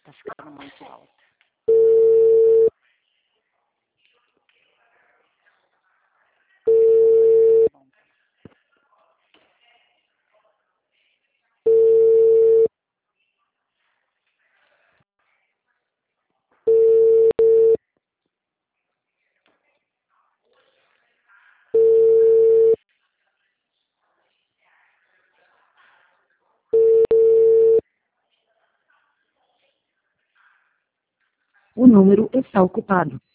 Tá ficando muito alto. O número está ocupado.